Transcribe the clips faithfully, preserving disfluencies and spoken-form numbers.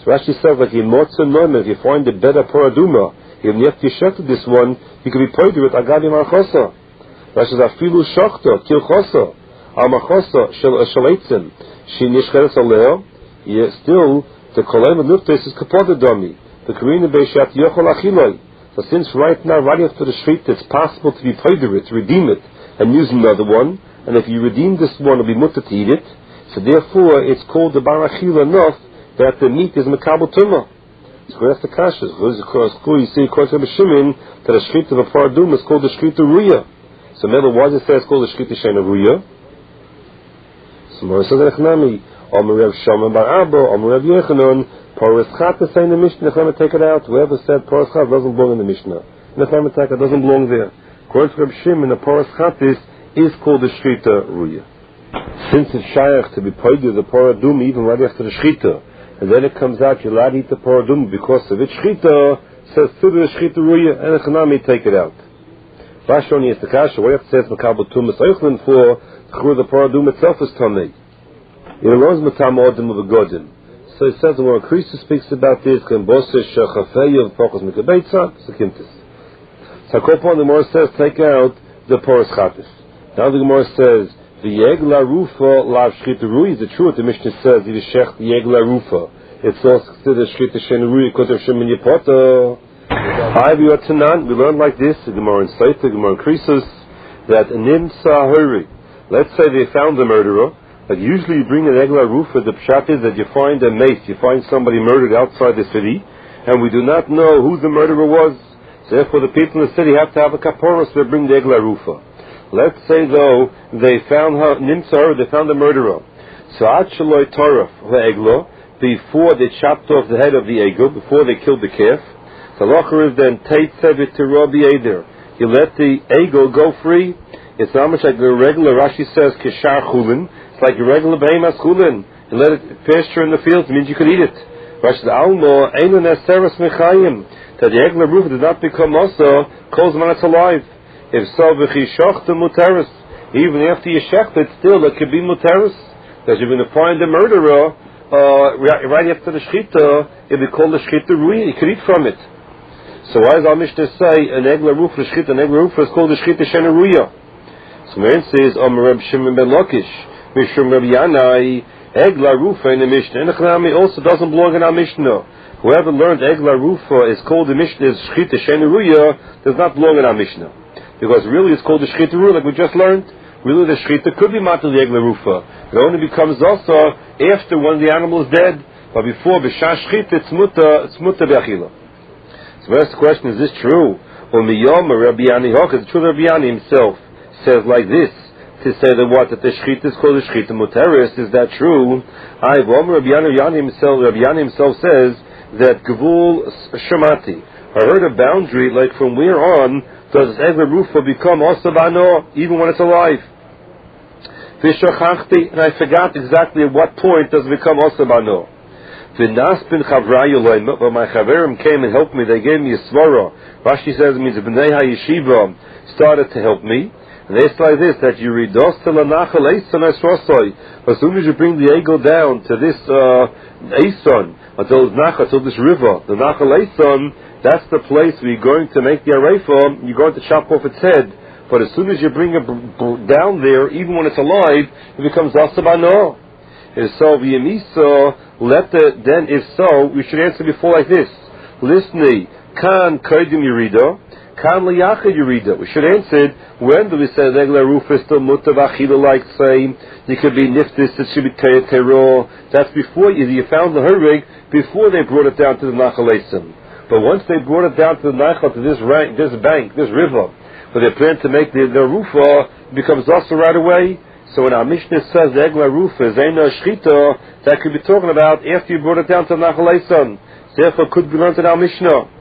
So Rashi says, like in Motza Noim, if you find a better paraduma, even if you shechted this one, you can be paid with Agavi Marchosa. Rashi says, Afilu Shachta, Kilchosa, Amachosa, Shaleitzim, She Nishcheres Aleo, yet still, the Kolem of Nuftes is Kapodadami, the Karina Beishat Yochol Achiloi. So since right now, right after the street, it's possible to be paid with it, to redeem it, and use another one, and if you redeem this one, it'll be mutter to eat it, so therefore, it's called the Barachila enough that the meat is Mekabel Tumah. So that's the kasha. You see, according to Shimon, that a shchita of a paradum is called the shchita ruya. So remember, why does it say it's called the shchita shena ruya? So Mora says Echnami, Omer Reb Shama Bar Abba, Omer Reb Yechanon, Paras Chat is saying the Mishnah, Echnami take it out. Whoever said Paras Chat doesn't belong in the Mishnah. Echnami take it doesn't belong there. According to Reb Shimon, the Paras Chat is called the shchita ruya. Since it's shayach to be paid with the paradum even right after the shchita, and then it comes out, you're allowed to eat the paradum because of its shchita, says to the shchita ruya, and the chanami take it out. Rashi only is the kasha, why have to say it's makabel tumas oichlin for, the paradum itself is tamei. It arose matam odim of a godim. So it says, when Krista speaks about this, can bosses shachafeyev focus mikabeitza, sekimtis. So Kopon, the Gemara says, take out the paras chatis. Now the Gemara says, the yegla rufa lav shchita rui. Is it true? The Mishnah says the shech the yegla rufa. It's also considered shchita shen rui because of shemin yipota. I we we learn like this. The Gemara in Saita, the Gemara in Krisus, that nimsa huri. Let's say they found the murderer. But usually you bring an yegla rufa. The pshat is that you find a mace, you find somebody murdered outside the city, and we do not know who the murderer was. So therefore, the people in the city have to have a kapora, so they bring the yegla rufa. Let's say though they found her nimtzar, they found the murderer. So Acheloi Torah Eglo, before they chopped off the head of the egel, before they killed the calf, the locher is then Tate Sevit to Rabbi Eder. You let the egel go free. It's not much like a regular. Rashi says Kishar Chulin. It's like a regular Behemas Chulin. You let it pasture in the fields. It means you could eat it. Rashi says Almo Einu Neseres Mechayim, that the egel roof does not become also calls when it's alive. If so, v'chishoch the mutaris, even after you shecht it, still it could be mutaris. Because you're going to find the murderer uh, right after the shchita, it'll be called the shchita rui. You could eat from it. So why does our Mishnah say an egla roof for shchita, an egla roof is called the shchita shena ruya? So Meir says, Om Reb Shimon ben Lakish, Mishum Reb Yanai, egla rufa in the Mishnah. And the Chanami also doesn't belong in our Mishnah. Whoever learned egla rufa is called the Mishnah is shchita shena ruya, does not belong in our Mishnah. Because really it's called the shchita rufa, like we just learned. Really the shchita could be matal the egla rufa. It only becomes also after when the animal is dead. But before, b'shah shchita, it's muta, it's muta be'achila. So that's the question, is this true? Or miyom, or Rabbi Yani Hoch, it's true that Rabbi Yani himself says like this, to say that what, that the shchita is called the shchita muteris, is that true? I, Rabbi Yani himself, Rabbi Yani himself says that gevul shamati. I heard a boundary, like from where on, does egla rufa become osabano even when it's alive? V'shachachti, and I forgot exactly at what point does it become osabano. V'nas bin chavrayu, but my chaverim came and helped me. They gave me a svara. Rashi says it means b'nei hayeshiva started to help me. And they say this, that you read dos to lanachal eison esrosoi. As soon as you bring the eagle down to this uh, eison, until nachal, until this river, the nachal eison, that's the place where you're going to make the arefa, you're going to chop off its head. But as soon as you bring it b- b- down there, even when it's alive, it becomes asabano. If so, v'yemiso, let the, then if so, we should answer before like this. Listni, kan kodim yurida, kan liyacha yurida. We should answer, when do we say, regla roof is still mutav achila, like say, you could be niftis, it should be tero. That's before you, you found the herrig, before they brought it down to the nachal esim. But once they brought it down to the Nachal, to this rank, this bank, this river, where they plan to make the, the rufa, it becomes also right away. So when our Mishnah says the egla rufa is eino shchita, that could be talking about after you brought it down to the Nachal Eison. Therefore, could be learned in our Mishnah.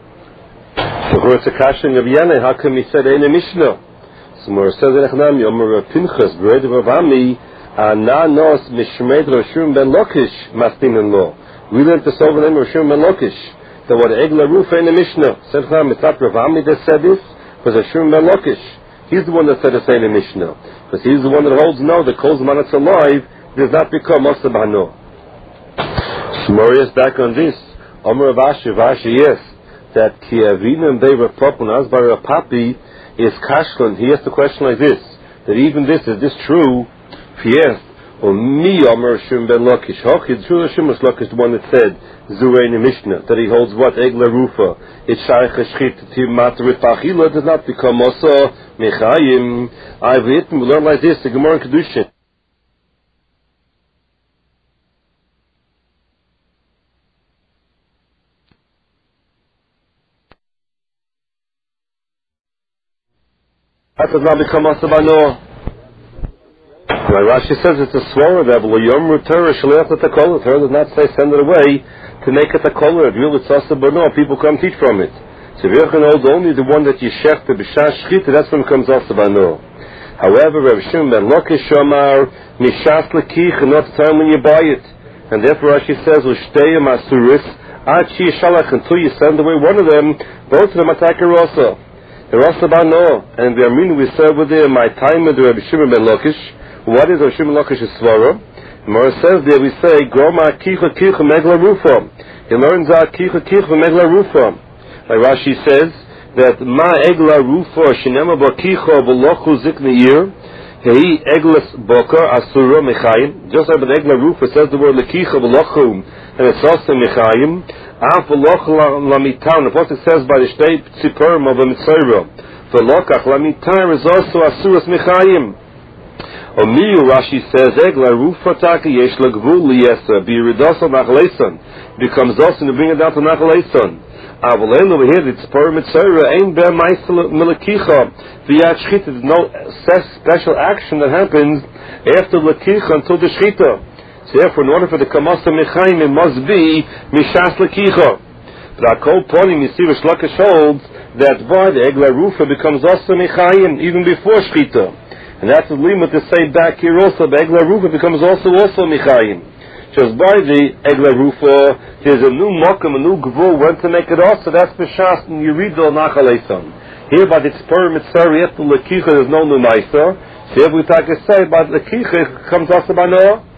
So where it's a kasha of Yana, how come he said eino Mishnah? So where it says in Echnami, Omer Pinchas, Bered Ravami, Ana nos mishmed Roshum ben Lokish, mastin in law. We learned this over the name of Roshum ben Lokish. The word egla rufa in the Mishnah. Said Cham, it's not Rav Ami that said this, but Hashum ben Lakish. He's the one that said the same in the Mishnah. Because he's the one that holds no, that calls man it's alive, does not become Osabano. Shmorius back on this. Omer Avashi, Avashi, yes, that Ki Avinam Bei Rapop and Asbar Rapapi is Kashlan. He asked the question like this, that even this, is this true? He asked, or me, Omer Shim Ben Lakish, Hochid, Shul Shim Lakish, the one that said, Zurein Mishnah, that he holds what? Egla Rufa. It's Shaykh Shchit, Tim Matarit Pachila, does not become also Mechayim. I've written, we learn like this, the Gemara in Kedushin. That does not become Asabano. Like Rashi says, it's a swara level. Yom Ruter Shaliach L'Takolah. Torah does not say send it away to make it a kolah. Really, it's Asabano. People come teach from it. So if you're only the one that you shech to b'shah shchita, that's when it comes Asabano. However, Rav Shimon ben Lakish Shamar Mishas L'Kich, and not the time when you buy it. And therefore Rashi says, L'Shteyim Asuris Ad Shi Shalach, until you send away one of them, both of them attack also. They're also about no, and the Armin we said with there, my time with Rabbi Shimon ben Lakish. What is Rabbi Shimon ben Lakish's svara? Mara says there, we say, Groma kicha kicha megla rufa. He learns out kicha kicha megla rufa. Like Rashi says, that ma egla rufa shinema ba kicha v'lochu zik me'ir, hei eglas boka asura mechayim. Just like the egla rufa says the word lekicha v'lochu, and it's also mechayim. Af v'loch lamitan. The Apostle says by the state tzipurim of a mitzvah. V'lochach lamitan is also asuras mechayim. Omiyu Rashi says egla rufa taka yesh lagvul liyesa b'yiridosa nachaleson becomes also to bring it down to nachaleson. Avalel over here the tzipurim mitzvah ain't be'er ma'isel milakicha v'yat shchita. There's no special action that happens after lakicha until the shchita. So therefore, in order for the Kamasa Mechayim, it must be Mishas Lekicha. But our Kol Ponim, you see, Rish Lakish holds that by the Egla Rufa becomes also Mechayim, even before Shchita. And that's the limit to say back here also, the Egla Rufa becomes also also Mechayim. Just by the Egla Rufa, there's a new Mokum, a new Gvul, when to make it also, that's Mishas, and you read the Nachaleson. Here by the Tzpur Mitzvah, after Lekicha, there's no new Maisa. So if we take a say, by Lekicha, it comes also by Noah.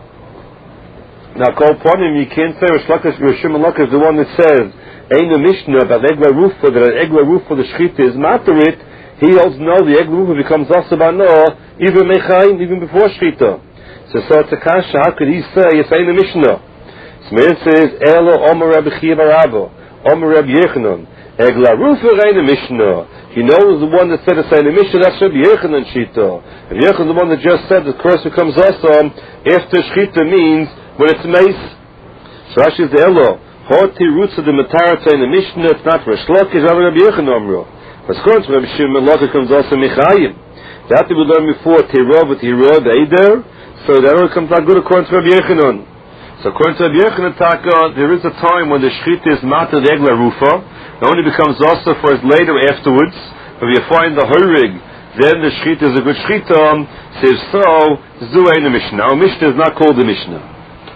Now, Kol Ponim, you can't say Rish Lakish, Rish Shimon Lakish is the one that says, Ein a Mishnah about Egla Rufa, that an Egla Rufa, the Shchita is Matarit. He holds no, the Egla Rufa becomes Asabano, even Mechayim, even before Shchita. So, so it's a kasha, how could he say it's Ein a Mishnah? Smir says, Elo Omer Rabbi Chiya bar Abba, Omer Rabbi Yechanan, Egla Rufa Ein a Mishnah. He knows the one that said it's Ein a Mishnah, that's Rabbi Yechanan Shita. Rabbi Yechanan, the one that just said the curse becomes Asam, after Shchita means, when it's mace. So Rashi is the Elo. Hoti roots of the Matarata in the Mishnah, it's not for a Shlok, it's Rabbi Yechanan Amro. But according to Rabbi Shimon ben Lakish comes also Mechayim. That we learned before, Teirah with Teirah, the Eider, so that only comes out good according to Rabbi Yechanan. So according to Rabbi Yechanan Taka, there is a time when the Shchita is Mata the Egla Rufa, it only becomes also for us later afterwards, when you find the Horig, then the Shchita is a good Shchita, says so, Zu Ein a Mishnah. Our Mishnah is not called the Mishnah.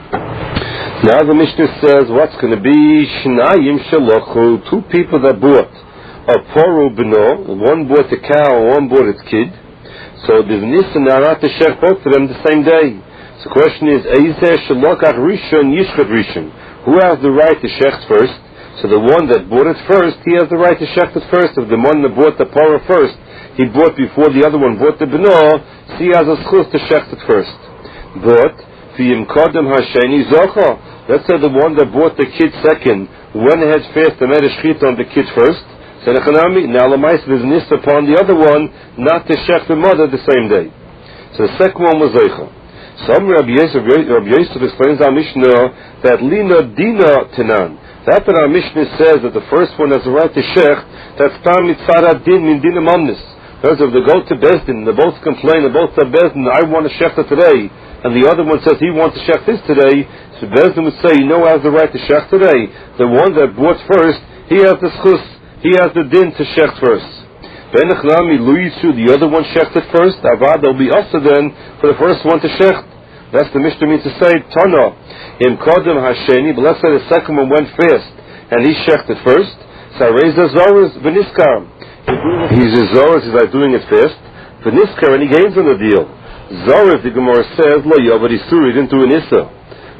Now the Mishnah says, what's going to be Shnayim Shalochu, two people that bought a Poru Beno, one bought a cow and one bought its kid. So there's Nisan and Arat Shech, both of them the same day. So the question is, Eizer Shalokach Rishon Yishchat Rishon. Who has the right to shecht first? So the one that bought it first, he has the right to shecht it first. If the one that bought the Poru first, he bought before the other one bought the Beno, so he has a schus to shecht it first. But V'yim kodem hasheni zocha. Let's say the one that bought the kid second went ahead first and made a shchita on the kid first. So now Lamais is nist upon the other one not to shech the mother the same day. So the second one was zocha. Some Rabbi Yosef, Rabbi Yosef explains our Mishnah that lina dina tenan. That that our Mishnah says that the first one has the right to shech. That's tam mitzara din min din amamnis. Because if they go to Bezdin, they both complain, they both say Bezdin, I want to shech today. And the other one says he wants to shech this today, so Bezdin would say, you know who has the right to shech today? The one that bought first, he has the schus, he has the din to shech first. Benachnami Luisu, the other one shechted first, Avad, there'll be also then for the first one to shech. That's the Mishnah means to say, Tana, Im Kodem Hasheni, but let's say the second one went fast, and he shechted first, so I raise the Zoras, Veniskar. He's a Zoras, he's like doing it fast, Veniskar, and he gains on the deal. Zorav, the Gemara says, Lo Yovad Isur, he didn't do an Issa.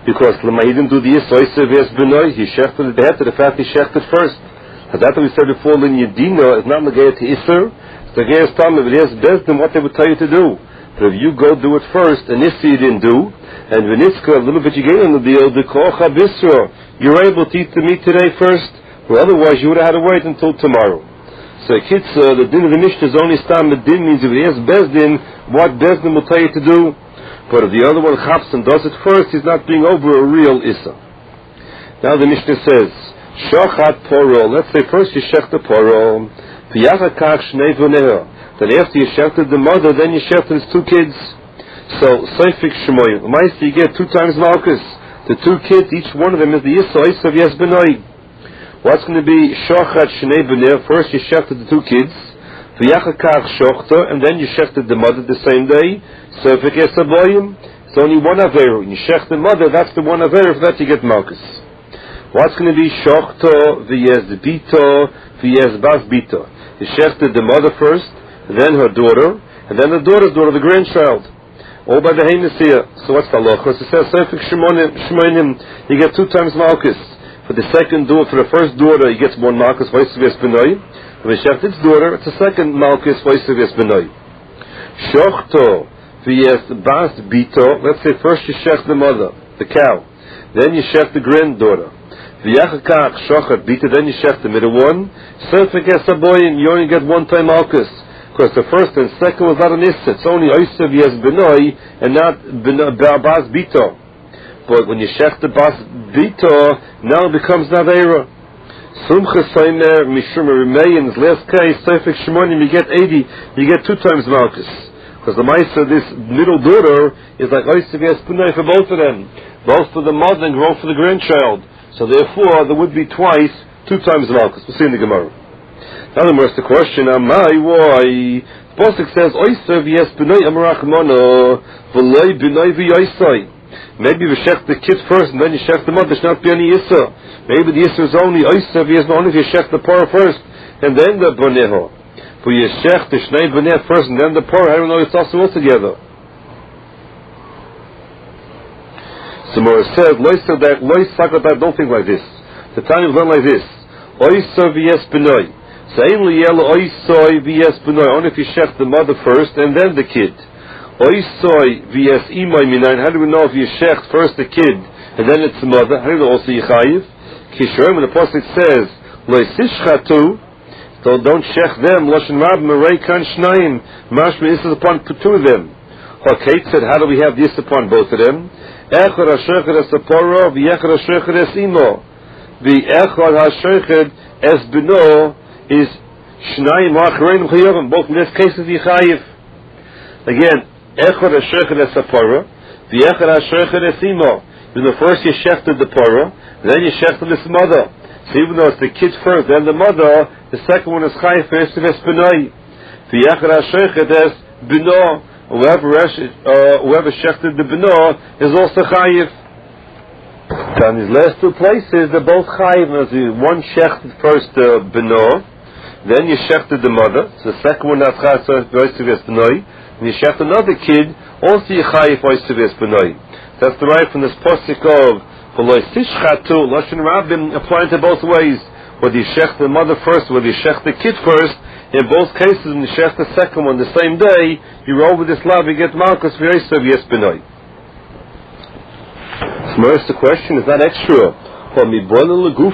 Because Lama, he didn't do the Yisra Yisra V'Yes B'noi, he shechted the head to the fact he shechted first. And that we said before, in Yedina is not Nagaya to Yisra, it's Nagaya Stam, if it is Bezdin, what they would tell you to do. But if you go do it first, and Yisra you didn't do, and V'nitzka, a little bit you gain on the deal, the Kocha B'Isra, you're able to eat the meat today first, or otherwise you would have had to wait until tomorrow. So Kitzah, the din of the Mishnah is only Stam, the din means if it is Bezdin, what Bezdin will tell you to do. But if the other one chaps and does it first, he's not being over a real Issa. Now the Mishnah says, Shochat Poro, let's say first you shech the Poro, Piyachakach Shnei V'neha, then after you shechted the mother, then you shechted his two kids. So, Seifik Shemoy, Maist you get two times Malchus. The two kids, each one of them is the Issa, Issa V'Yes B'noi. What's going to be Shochat Shnei V'neha? First you shechted the two kids, Piyachakach Shochta, and then you shechted the mother the same day. So if it gets a boyim, it's only one averu. You shech the mother, that's the one averu, for that you get malchus. What's going to be shochto v'yez bito v'yez bas bito? You shechted the mother first, then her daughter, and then the daughter's daughter, the grandchild. All by the Hamas here. So what's the halacha? It says Seifik Shemonim, you get two times malchus. For the second daughter, for the first daughter, you get one malchus v'yez b'noi. When you shech its daughter, it's a second malchus v'yez b'noi. Shochto V'yes bas bito, let's say first you shech the mother, the cow, then you shech the granddaughter. V'yachakach shochat bito, then you shech the middle one. So if it gets a boy and you only get one time malchus, because the first and second was not an issa, it's only oisa v'yes benoi and not bas bito. But when you shech the bas bito, now it becomes naveira. Sumcha Saimer Mishum Rimei, in his last case, Seifik Shemonim, you get eighty, you get two times malchus. Because the Maisa, this middle daughter, is like Oysa V'Yes B'noi for both of them. Both for the mother and both for the grandchild. So therefore, there would be twice, two times Malchus. We'll see in the Gemara. Now the the question, Amai, why? The Pasuk says, Oysa V'Yes B'noi Amarachmono, V'loi B'noi V'Yoisai. Maybe you shech the kid first and then you shech the mother, there should not be any Issa. Maybe the Issa is only Oysa V'Yes B'noi, only if you shech the parah first, and then the Boneho. For you shech the Shnei B'nei first and then the Parah, I don't know, it's also all together. So Mora said, Lois said that, Lois Sakatat, don't think like this. The time is not like this. Oysa V'Yes B'noi. So Ein Liyel Oysa V'Yes B'noi, only if you shech the mother first and then the kid. Oysa V'Yes Imay Minayin, how do we know if you shech first the kid and then it's the mother? How do we know also Yichayiv? Kishorim, when the Pasuk says, Lois Ishchatu, so don't shech them. Lashon Rab Merei Kan Shnayim. Mashma is upon two of them. Hakait said, how do we have this upon both of them? Echad Hasheched es Aporo, v'Echad Hasheched es Imo. The Echad Hasheched es Bino is Shnayim Ha'acharein Chayovim. Both in this case is Yichayiv. Again, Echad Hasheched es Aporo, v'Echad Hasheched es Imo. In the first you shechted the Poro, then you shechted his mother. So even though it's the kid first, then the mother, the second one is Chayiv first of es B'noi. V'yachar ha'shechet es B'no. Whoever uh, whoever shechted the B'no is also Chayiv. So in these last two places, they're both Chayiv. One shechted first the uh, B'no, then you shechted the mother. So the second one that's Chayiv first of es B'noi. And you shechted another kid, also you Chayiv first of es B'noi. That's derived from this pasuk of V'loi Tishchatu, Lashon Rabbim, applying to both ways. Whether you shech the mother first, whether you shech the kid first, in both cases, when you shech the second one the same day, you roll with this love, you get Malchus V'Yosef Yes B'noi. So, the question is not extra.